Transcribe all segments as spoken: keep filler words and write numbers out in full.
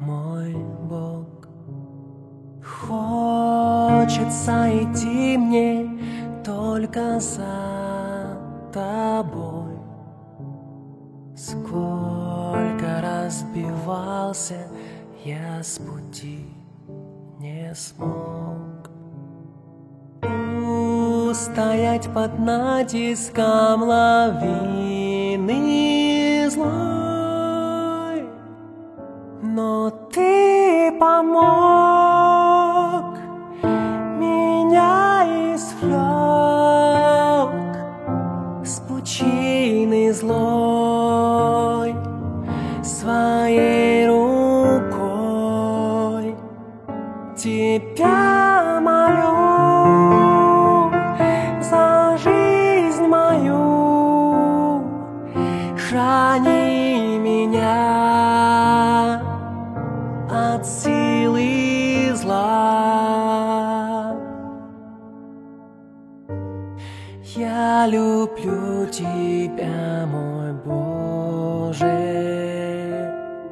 мой Бог. Хочется идти мне только за тобой. Сколько разбивался я с пути, не смог устоять под натиском лавины злой. Но ты помог, меня извлек с пучины злой своей рукой. Тебя молю за жизнь мою, храни меня от силы зла. Я люблю тебя, мой Боже,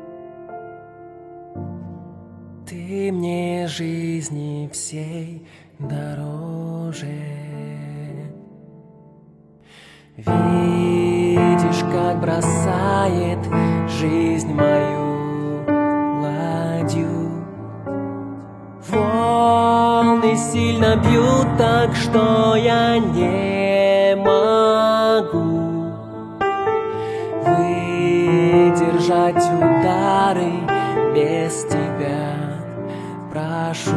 ты мне жизни всей дороже. Видишь, как бросает жизнь мою ладью. Волны сильно бьют так, что я не могу выдержать удары без тебя. Прошу,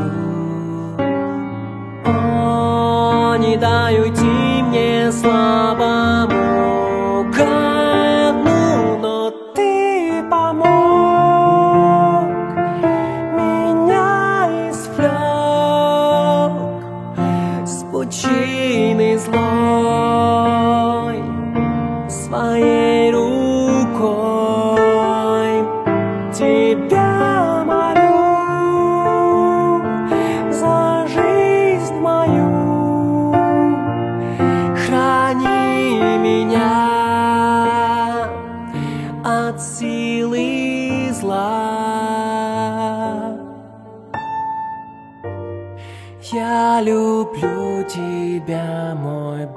о, не дай уйти мне слабому говну, но ты помог, меня извлек с пучины злой своей рукой. Тебя молю за жизнь мою, храни меня от силы зла. Я люблю тебя, мой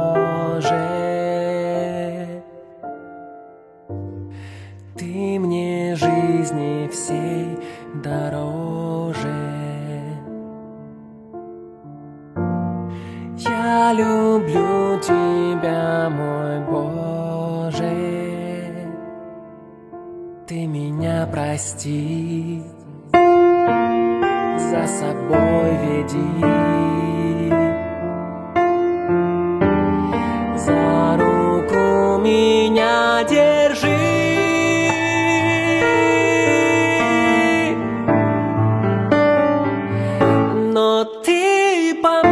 Боже, ты мне жизни всей дороже. Я люблю тебя, мой Боже, ты меня прости, за собой веди, за руку меня держи. Но ты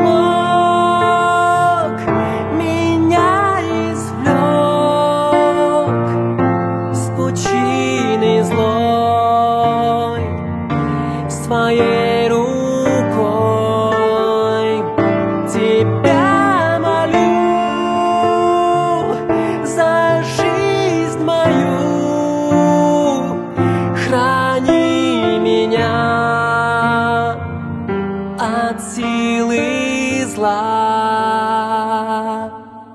помог, меня извлек с пучины злой своей рукой. Тебя молю за жизнь мою, храни меня от силы зла.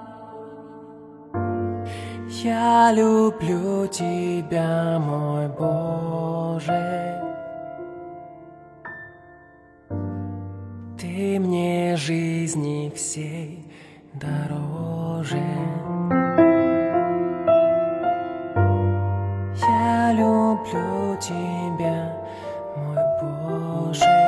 Я люблю тебя, мой Боже, ты мне жизни всей дороже. Я люблю тебя, мой Боже.